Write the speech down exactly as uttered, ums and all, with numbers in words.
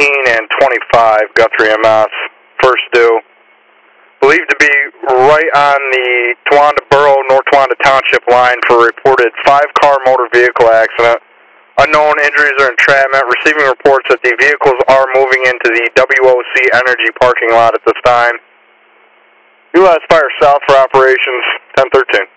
nineteen and twenty-five, Guthrie M S, first due. Believed to be right on the Towanda Borough, North Towanda Township line for a reported five-car motor vehicle accident. Unknown injuries or entrapment. Receiving reports that the vehicles are moving into the W O C Energy parking lot at this time. U S Fire South for operations ten thirteen.